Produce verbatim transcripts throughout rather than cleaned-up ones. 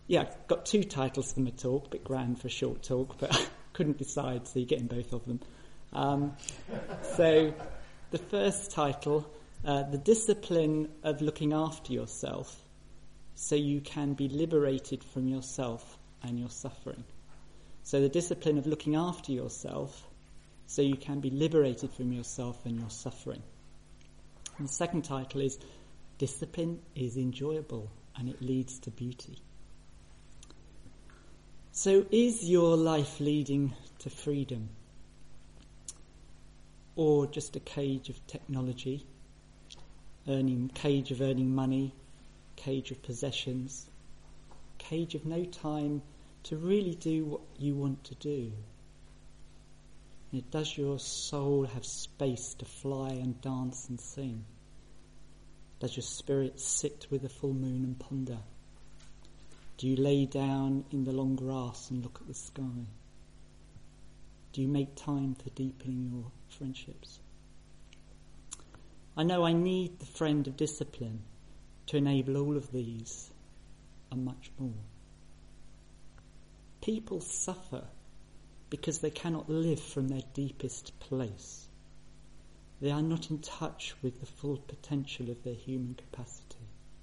yeah, I've got two titles for my talk, a bit grand for a short talk, but I couldn't decide, so you're getting both of them. Um, so the first title, uh, The Discipline of Looking After Yourself so you can be liberated from yourself and your suffering. So the discipline of looking after yourself so you can be liberated from yourself and your suffering. And the second title is Discipline is Enjoyable and It Leads to Beauty. So is your life leading to freedom? Or just a cage of technology, earning cage of earning money, cage of possessions, cage of no time to really do what you want to do? And does your soul have space to fly and dance and sing? Does your spirit sit with the full moon and ponder? Do you lay down in the long grass and look at the sky? Do you make time for deepening your friendships? I know I need the friend of discipline to enable all of these and much more. People suffer because they cannot live from their deepest place. They are not in touch with the full potential of their human capacity.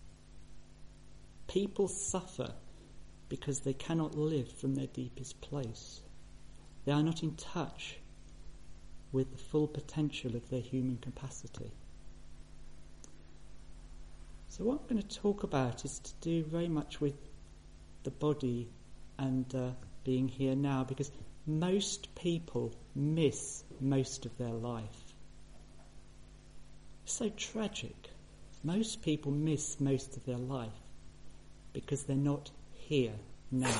People suffer because they cannot live from their deepest place. They are not in touch with the full potential of their human capacity. So what I'm going to talk about is to do very much with the body and uh, being here now, because most people miss most of their life. It's so tragic. Most people miss most of their life because they're not here now.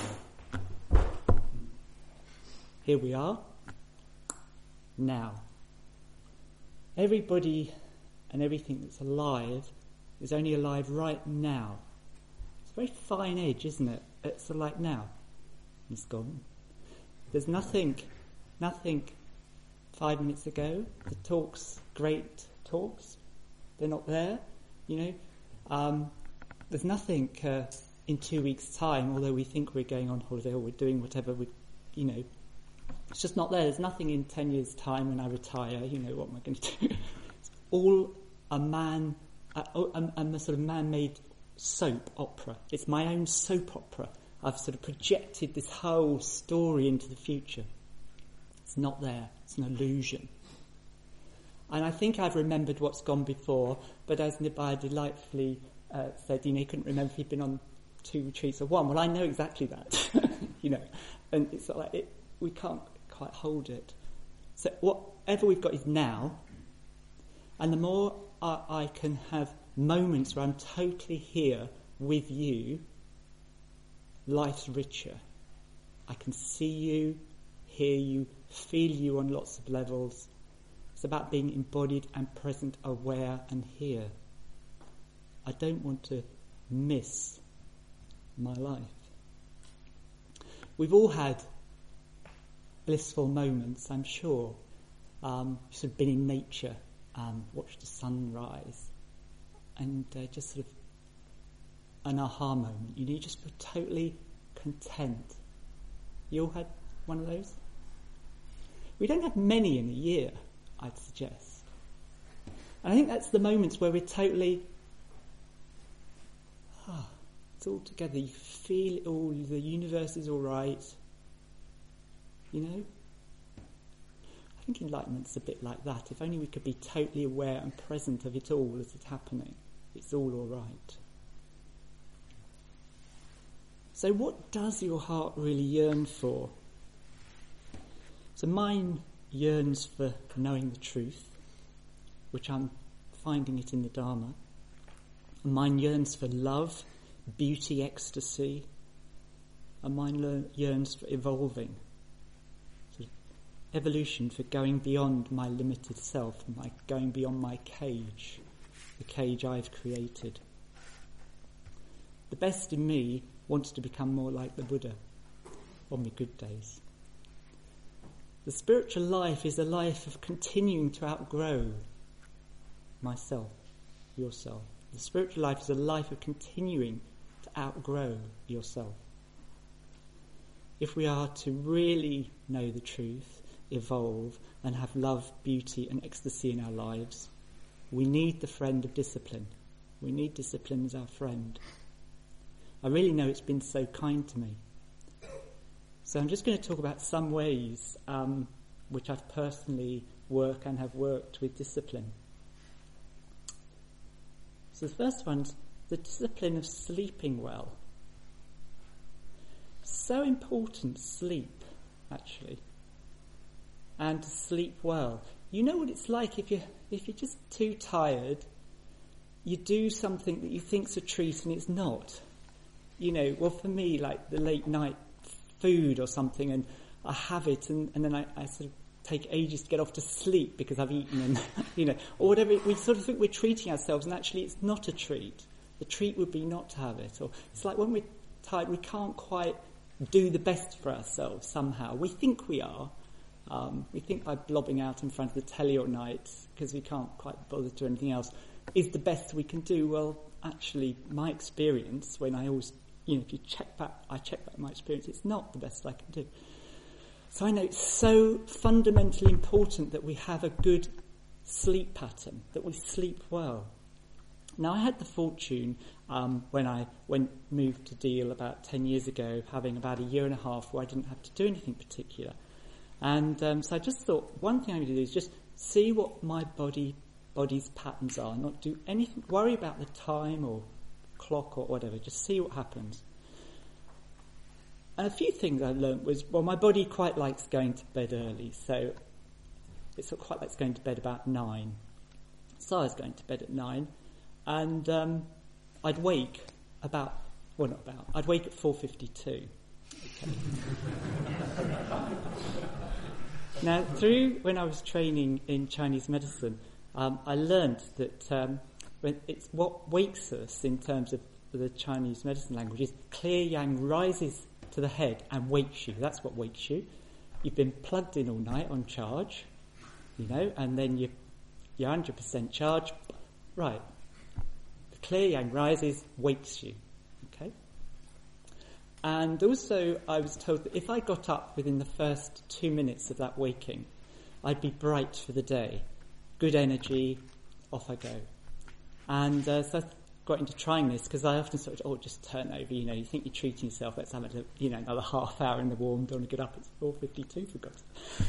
Here we are, now. Everybody and everything that's alive is only alive right now. It's a very fine edge, isn't it? It's like now. It's gone. There's nothing, nothing five minutes ago. The talks, great talks, they're not there, you know. Um, there's nothing uh, in two weeks' time, although we think we're going on holiday or we're doing whatever we, you know, it's just not there. There's nothing in ten years' time when I retire, you know, what am I going to do? It's all a man, a, a, a sort of man-made soap opera. It's my own soap opera. I've sort of projected this whole story into the future. It's not there. It's an illusion. And I think I've remembered what's gone before, but as Nibai delightfully uh, said, you know, he couldn't remember if he'd been on two retreats or one. Well, I know exactly that, you know, and it's like it, we can't quite hold it. So whatever we've got is now, and the more I, I can have moments where I'm totally here with you, life's richer. I can see you, hear you, feel you on lots of levels. It's about being embodied and present, aware and here. I don't want to miss my life. We've all had blissful moments, I'm sure. Um, sort of been in nature, um, watched the sunrise, and uh, just sort of an aha moment. You know, you just feel totally content. You all had one of those? We don't have many in a year, I'd suggest. And I think that's the moments where we're totally, ah, it's all together. You feel it all, the universe is all right. You know? I think enlightenment's a bit like that. If only we could be totally aware and present of it all as it's happening. It's all all right. So what does your heart really yearn for? So mine yearns for knowing the truth, which I'm finding it in the Dharma. And mine yearns for love, beauty, ecstasy. And mine learn, yearns for evolving. So evolution, for going beyond my limited self, my going beyond my cage, the cage I've created. The best in me wants to become more like the Buddha on the good days. The spiritual life is a life of continuing to outgrow myself, yourself. The spiritual life is a life of continuing to outgrow yourself. if we are to really know the truth, evolve, and have love, beauty, and ecstasy in our lives, we need the friend of discipline. We need discipline as our friend. I really know it's been so kind to me. So I'm just going to talk about some ways um, which I've personally worked and have worked with discipline. So the first one's the discipline of sleeping well. So important, sleep, actually. And to sleep well. You know what it's like if you're, if you're just too tired, you do something that you think's a treat and it's not. You know, well for me, like the late night food or something, and I have it and, and then I, I sort of take ages to get off to sleep because I've eaten and, you know, or whatever. We sort of think we're treating ourselves and actually it's not a treat. The treat would be not to have it. Or it's like when we're tired, we can't quite do the best for ourselves somehow. We think we are. Um, we think by blobbing out in front of the telly all night, because we can't quite bother to do anything else, is the best we can do. Well, actually, my experience, when I always, you know, if you check back, I check back my experience, it's not the best I can do. So I know it's so fundamentally important that we have a good sleep pattern, that we sleep well. Now, I had the fortune, um, when I went moved to Deal about ten years ago, having about a year and a half where I didn't have to do anything particular. And um, so I just thought, one thing I'm going to do is just see what my body body's patterns are, not do anything, worry about the time or clock or whatever, just see what happens. And a few things I learnt was, well, my body quite likes going to bed early, so it sort of quite likes going to bed about nine. So I was going to bed at nine, and um, I'd wake about, well, not about, I'd wake at four fifty-two. Okay. Now, through when I was training in Chinese medicine, um, I learned that um, when it's what wakes us in terms of the Chinese medicine language is clear yang rises to the head and wakes you. That's what wakes you. You've been plugged in all night on charge, you know, and then you, you're one hundred percent charged. Right. The clear yang rises, wakes you. Okay? And also I was told that if I got up within the first two minutes of that waking, I'd be bright for the day. Good energy, off I go. And uh, so I got into trying this because I often sort of, oh, just turn over, you know, you think you're treating yourself, let's have a, you know, another half hour in the warm, don't want to get up at four fifty-two, for God's sake.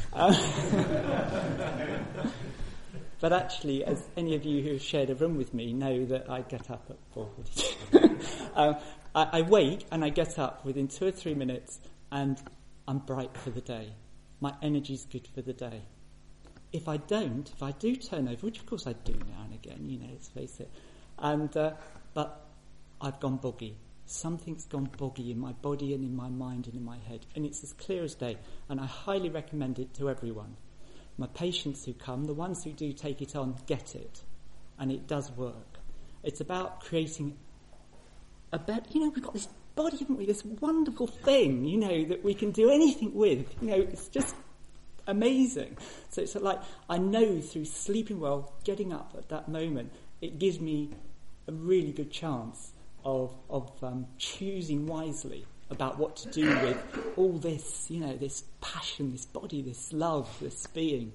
Um, but actually, as any of you who have shared a room with me know that I get up at four forty-two. um, I, I wake and I get up within two or three minutes and I'm bright for the day. My energy's good for the day. If I don't, if I do turn over, which of course I do now and again, you know, let's face it, and uh, but I've gone boggy. Something's gone boggy in my body and in my mind and in my head, and it's as clear as day, and I highly recommend it to everyone. My patients who come, the ones who do take it on, get it, and it does work. It's about creating a better, you know, we've got this body, haven't we, this wonderful thing, you know, that we can do anything with, you know, it's just amazing. So it's like, I know through sleeping well, getting up at that moment, it gives me a really good chance of of um, choosing wisely about what to do with all this, you know, this passion, this body, this love, this being.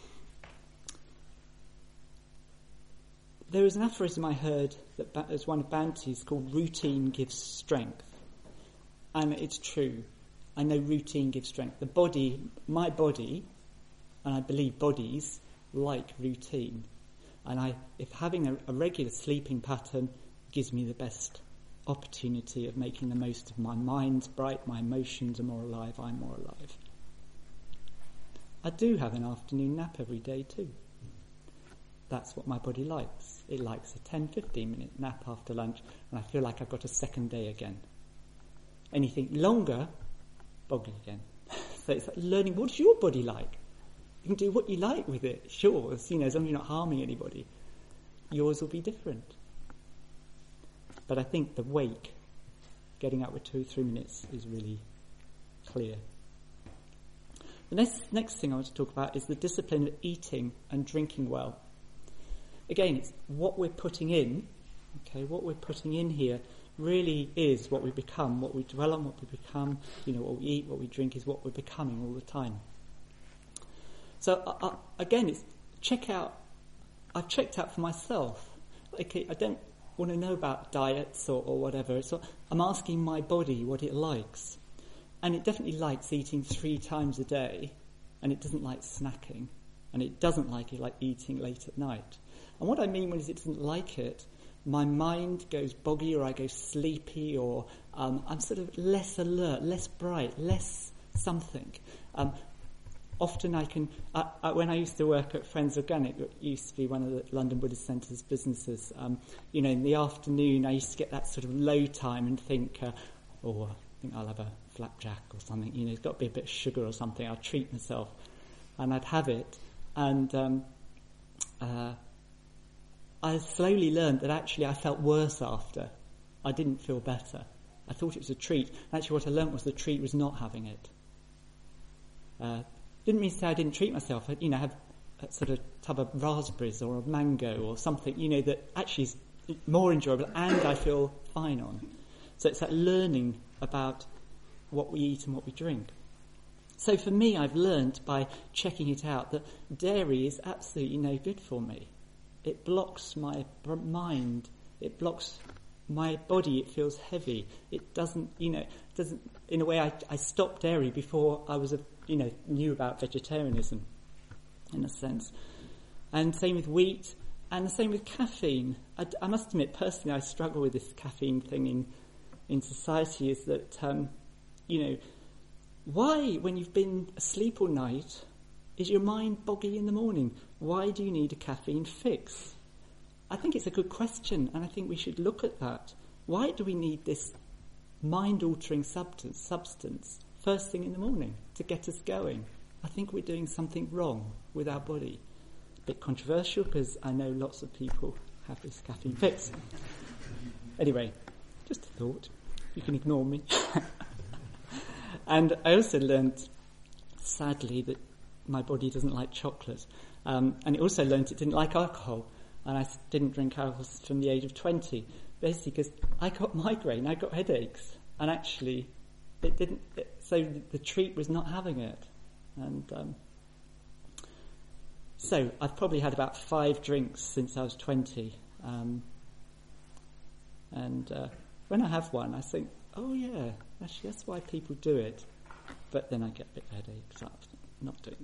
There was an aphorism I heard that as one of Bante's called routine gives strength. And it's true. I know routine gives strength. The body, my body, and I believe bodies, like routine. And I, if having a, a regular sleeping pattern gives me the best opportunity of making the most of my mind's bright, my emotions are more alive, I'm more alive. I do have an afternoon nap every day too. That's what my body likes. It likes a ten to fifteen minute nap after lunch, and I feel like I've got a second day again. Anything longer, boggy again. So it's like learning, what's your body like? You can do what you like with it, sure, you know, as long as you're not harming anybody. Yours will be different. But I think the wake, getting up with two or three minutes, is really clear. The next, next thing I want to talk about is the discipline of eating and drinking well. Again, it's what we're putting in, okay, what we're putting in here really is what we become. What we dwell on, what we become, you know, what we eat, what we drink is what we're becoming all the time. So uh, uh, again, it's check out. I've checked out for myself. Okay, I don't want to know about diets or, or whatever. So I'm asking my body what it likes, and it definitely likes eating three times a day, and it doesn't like snacking, and it doesn't like it like eating late at night. And what I mean when it doesn't like it, my mind goes boggy, or I go sleepy, or um, I'm sort of less alert, less bright, less something. Um, often I can, I, I, when I used to work at Friends Organic, it used to be one of the London Buddhist Centre's businesses, um, you know, in the afternoon I used to get that sort of low time and think, uh, oh, I think I'll have a flapjack or something, you know, it's got to be a bit of sugar or something, I'll treat myself. And I'd have it, and um, uh, I slowly learned that actually I felt worse after. I didn't feel better. I thought it was a treat. Actually what I learned was the treat was not having it. Uh, didn't mean to say I didn't treat myself. I, you know, have a sort of tub of raspberries or a mango or something, you know, that actually is more enjoyable and I feel fine on. So it's that learning about what we eat and what we drink. So for me, I've learned by checking it out that dairy is absolutely no good for me. It blocks my mind. It blocks my body. It feels heavy. It doesn't, you know, doesn't. In a way, I, I stopped dairy before I was, a, you know, knew about vegetarianism, in a sense. And same with wheat, and the same with caffeine. I, I must admit, personally, I struggle with this caffeine thing in in society. Is that, um, you know, why, when you've been asleep all night, is your mind boggy in the morning? Why do you need a caffeine fix? I think it's a good question, and I think we should look at that. Why do we need this mind-altering substance, substance first thing in the morning to get us going? I think we're doing something wrong with our body. A bit controversial, because I know lots of people have this caffeine fix. Anyway, just a thought. You can ignore me. And I also learned, sadly, that my body doesn't like chocolate. Um, and it also learned it didn't like alcohol. And I didn't drink alcohol from the age of twenty. Basically because I got migraine, I got headaches. And actually, it didn't... It, so the treat was not having it. And um, so I've probably had about five drinks since I was twenty. Um, and uh, when I have one, I think, oh yeah, actually that's why people do it. But then I get a bit of headache, so I'm not doing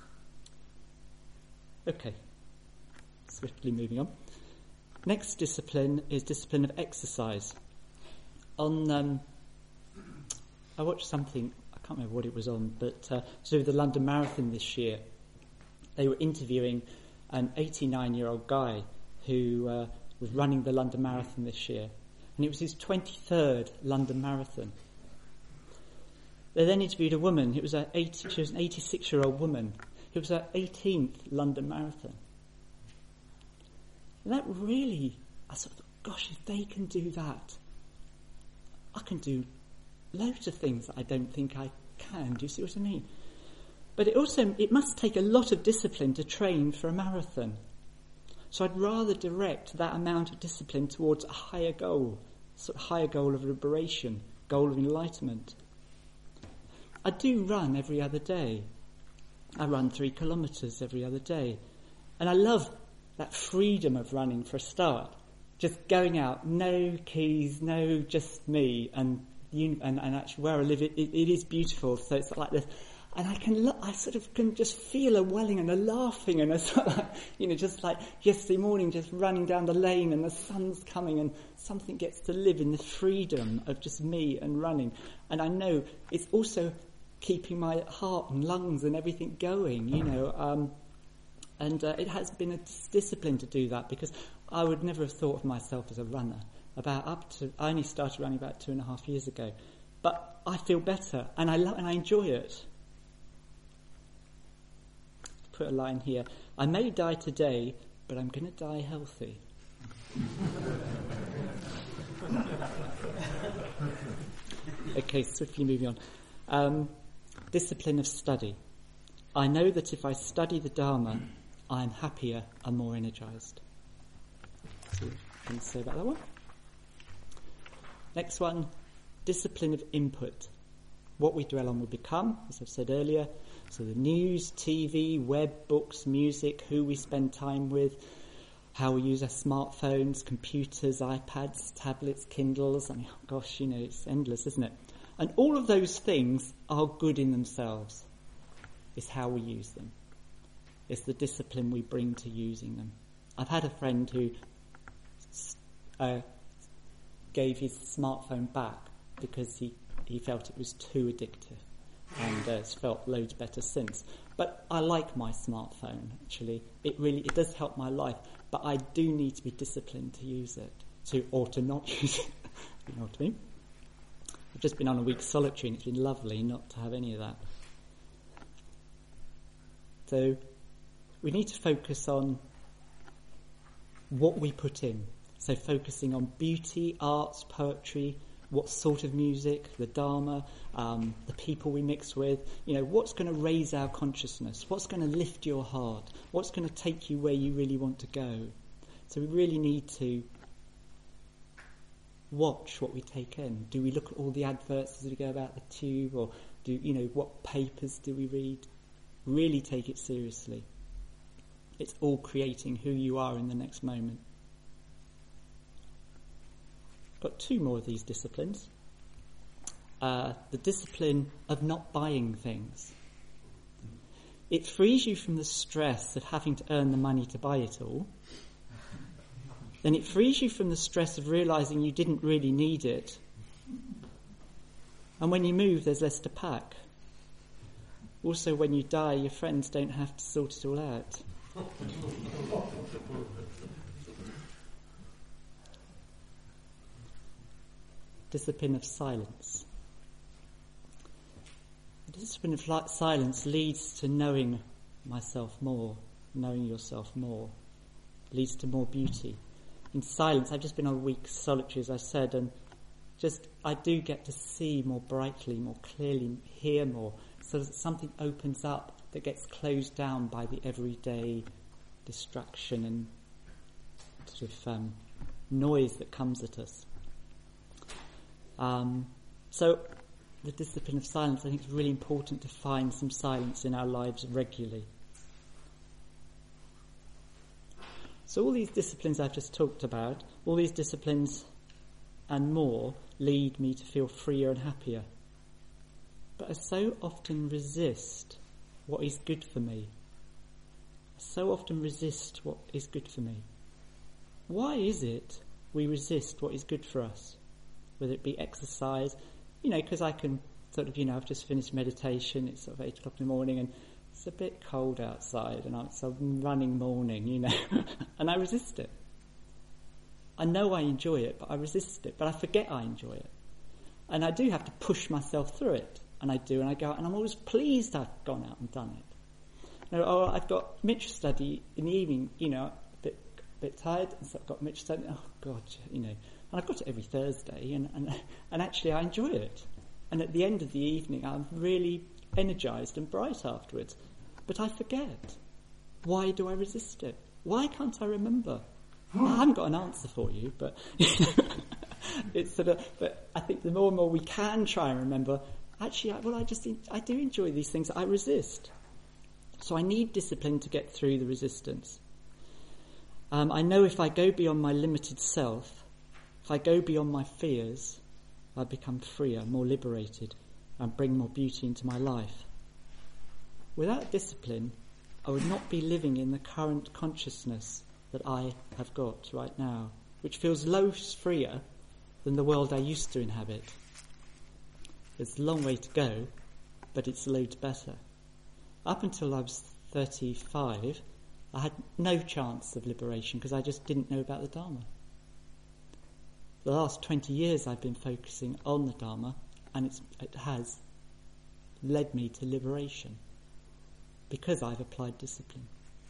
that. Okay, swiftly moving on. Next discipline is discipline of exercise. On, um, I watched something, I can't remember what it was on, but uh, to do with the London Marathon this year. They were interviewing an eighty-nine-year-old guy who uh, was running the London Marathon this year. And it was his twenty-third London Marathon. They then interviewed a woman. It was a eighty, she was an eighty-six-year-old woman. It was her eighteenth London Marathon. And that really, I sort of thought, gosh, if they can do that, I can do loads of things that I don't think I can. Do you see what I mean? But it also, it must take a lot of discipline to train for a marathon. So I'd rather direct that amount of discipline towards a higher goal, sort of higher goal of liberation, goal of enlightenment. I do run every other day. I run three kilometres every other day. And I love that freedom of running for a start. Just going out, no keys, no just me, and and, and actually where I live, it, it, it is beautiful. So it's like this. And I can, I sort of can just feel a welling and a laughing and a sort of like, you know, just like yesterday morning, just running down the lane and the sun's coming and something gets to live in the freedom of just me and running. And I know it's also keeping my heart and lungs and everything going, you know. Um, and uh, it has been a discipline to do that because I would never have thought of myself as a runner. About up to, I only started running about two and a half years ago. But I feel better and I love and I enjoy it. Put a line here. I may die today, but I'm going to die healthy. Okay, swiftly moving on. Um, discipline of study. I know that if I study the Dharma, I'm happier and more energized. So, anything to say about that one? Next one, discipline of input. What we dwell on will become, as I've said earlier. So the news, T V, web, books, music, who we spend time with, how we use our smartphones, computers, iPads, tablets, Kindles. I mean, gosh, you know, it's endless, isn't it? And all of those things are good in themselves. It's how we use them. It's the discipline we bring to using them. I've had a friend who uh, gave his smartphone back because he, he felt it was too addictive, and uh, it's felt loads better since. But I like my smartphone, actually. It really it does help my life, but I do need to be disciplined to use it, to or to not use it. You know what I mean? I've just been on a week solitary, and it's been lovely not to have any of that. So we need to focus on what we put in. So focusing on beauty, arts, poetry, what sort of music, the Dharma, um, the people we mix with. You know, what's going to raise our consciousness? What's going to lift your heart? What's going to take you where you really want to go? So we really need to watch what we take in. Do we look at all the adverts as we go about the tube, or do you know what papers do we read? Really take it seriously. It's all creating who you are in the next moment. Got two more of these disciplines. Uh, the discipline of not buying things. It frees you from the stress of having to earn the money to buy it all. Then it frees you from the stress of realising you didn't really need it. And when you move, there's less to pack. Also, when you die, your friends don't have to sort it all out. Discipline of silence. The discipline of li- silence leads to knowing myself more, knowing yourself more, leads to more beauty. In silence, I've just been on a week solitary, as I said, and just I do get to see more brightly, more clearly, hear more, so that something opens up that gets closed down by the everyday distraction and sort of um, noise that comes at us. Um, so the discipline of silence, I think it's really important to find some silence in our lives regularly. So all these disciplines I've just talked about, all these disciplines and more lead me to feel freer and happier. But I so often resist what is good for me. I so often resist what is good for me. Why is it we resist what is good for us? Whether it be exercise, you know, because I can sort of, you know, I've just finished meditation, it's sort of eight o'clock in the morning and it's a bit cold outside and it's a running morning, you know, and I resist it. I know I enjoy it, but I resist it, but I forget I enjoy it. And I do have to push myself through it, and I do, and I go out, and I'm always pleased I've gone out and done it. You know, or I've got Mitch study in the evening, you know, a bit, a bit tired, and so I've got Mitch study, oh God, you know, and I've got it every Thursday, and, and, and actually I enjoy it. And at the end of the evening, I'm really energised and bright afterwards. But I forget. Why do I resist it? Why can't I remember? I haven't got an answer for you, but it's sort of. But I think the more and more we can try and remember, actually, I, well, I just I do enjoy these things. I resist, so I need discipline to get through the resistance. Um, I know if I go beyond my limited self, if I go beyond my fears, I become freer, more liberated, and bring more beauty into my life. Without discipline, I would not be living in the current consciousness that I have got right now, which feels loads freer than the world I used to inhabit. It's a long way to go, but it's loads better. Up until I was thirty-five, I had no chance of liberation because I just didn't know about the Dharma. The last twenty years I've been focusing on the Dharma, and it's, it has led me to liberation because I've applied discipline.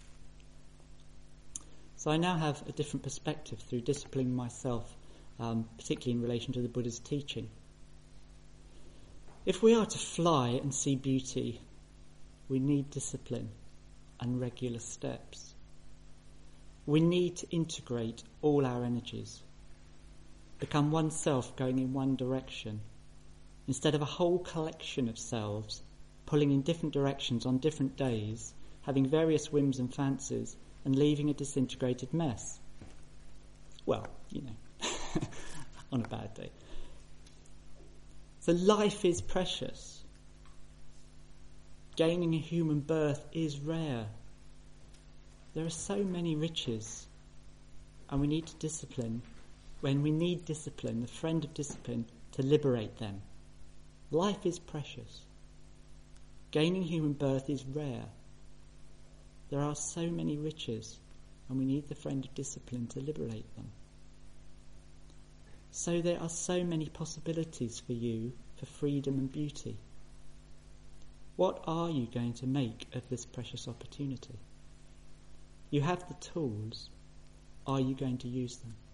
So I now have a different perspective through disciplining myself, um, particularly in relation to the Buddha's teaching. If we are to fly and see beauty, we need discipline and regular steps. We need to integrate all our energies. become oneself going in one direction, instead of a whole collection of selves pulling in different directions on different days, having various whims and fancies, and leaving a disintegrated mess. Well, you know, on a bad day. So life is precious. Gaining a human birth is rare. There are so many riches, and we need to discipline. When we need discipline, the friend of discipline, to liberate them. Life is precious. Gaining human birth is rare. There are so many riches, and we need the friend of discipline to liberate them. So there are so many possibilities for you for freedom and beauty. What are you going to make of this precious opportunity? You have the tools. Are you going to use them?